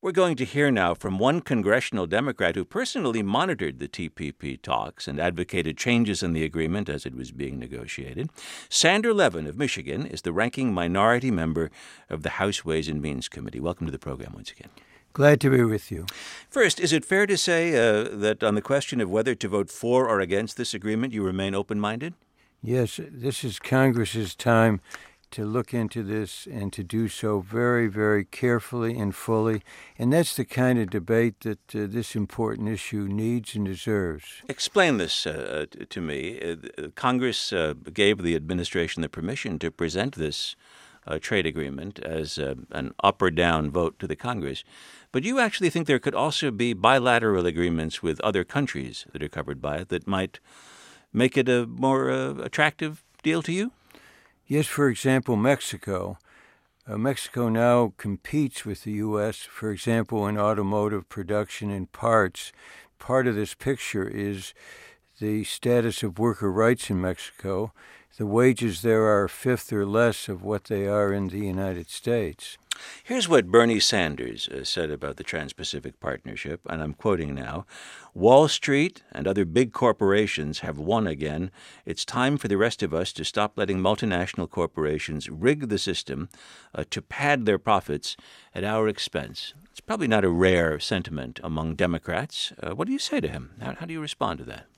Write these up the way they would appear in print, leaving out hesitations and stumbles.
We're going to hear now from one congressional Democrat who personally monitored the TPP talks and advocated changes in the agreement as it was being negotiated. Sander Levin of Michigan is the ranking minority member of the House Ways and Means Committee. Welcome to the program once again. Glad to be with you. First, is it fair to say that on the question of whether to vote for or against this agreement, you remain open-minded? Yes, this is Congress's time to look into this and to do so very, very carefully and fully. And that's the kind of debate that this important issue needs and deserves. Explain this to me. Congress gave the administration the permission to present this trade agreement as an up or down vote to the Congress. But you actually think there could also be bilateral agreements with other countries that are covered by it that might make it a more attractive deal to you? Yes, for example, Mexico. Mexico now competes with the U.S., for example, in automotive production and parts. Part of this picture is the status of worker rights in Mexico. The wages there are a fifth or less of what they are in the United States. Here's what Bernie Sanders said about the Trans-Pacific Partnership, and I'm quoting now. Wall Street and other big corporations have won again. It's time for the rest of us to stop letting multinational corporations rig the system to pad their profits at our expense. It's probably not a rare sentiment among Democrats. What do you say to him? How do you respond to that?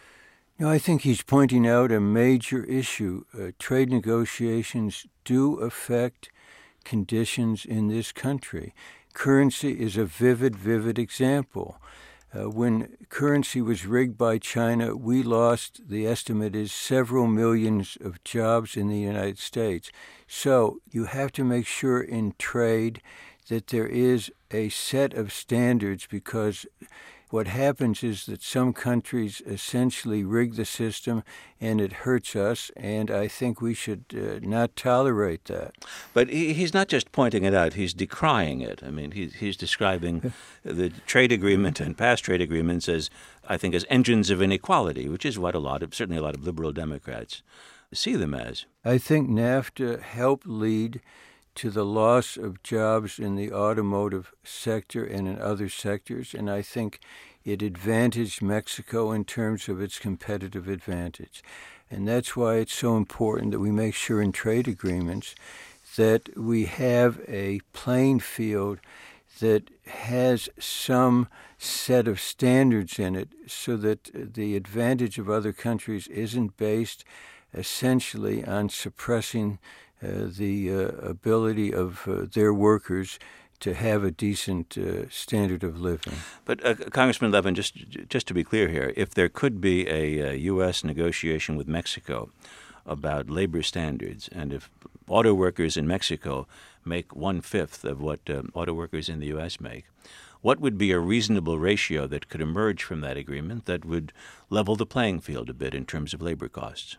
I think he's pointing out a major issue. Trade negotiations do affect conditions in this country. Currency is a vivid example. When currency was rigged by China, we lost, the estimate is, several millions of jobs in the United States. So you have to make sure in trade that there is a set of standards, because what happens is that some countries essentially rig the system and it hurts us, and I think we should not tolerate that. But he's not just pointing it out, he's decrying it. I mean, he's describing the trade agreement and past trade agreements as, I think, as engines of inequality, which is what certainly a lot of liberal Democrats see them as. I think NAFTA helped lead to the loss of jobs in the automotive sector and in other sectors, and I think it advantaged Mexico in terms of its competitive advantage. And that's why it's so important that we make sure in trade agreements that we have a playing field that has some set of standards in it, so that the advantage of other countries isn't based essentially on suppressing the ability of their workers to have a decent standard of living. But Congressman Levin, just to be clear here, if there could be a U.S. negotiation with Mexico about labor standards, and if auto workers in Mexico make one-fifth of what auto workers in the U.S. make, what would be a reasonable ratio that could emerge from that agreement that would level the playing field a bit in terms of labor costs?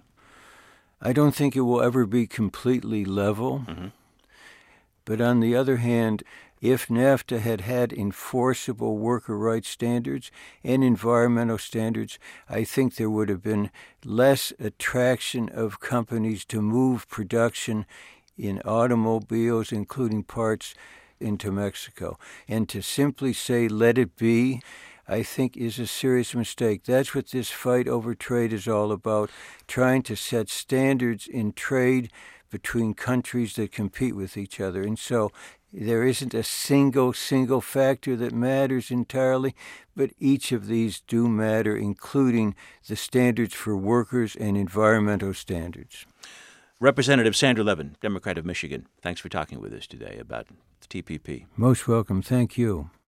I don't think it will ever be completely level. Mm-hmm. But on the other hand, if NAFTA had enforceable worker rights standards and environmental standards, I think there would have been less attraction of companies to move production in automobiles, including parts, into Mexico. And to simply say, let it be, I think is a serious mistake. That's what this fight over trade is all about, trying to set standards in trade between countries that compete with each other. And so there isn't a single factor that matters entirely, but each of these do matter, including the standards for workers and environmental standards. Representative Sander Levin, Democrat of Michigan, thanks for talking with us today about the TPP. Most welcome. Thank you.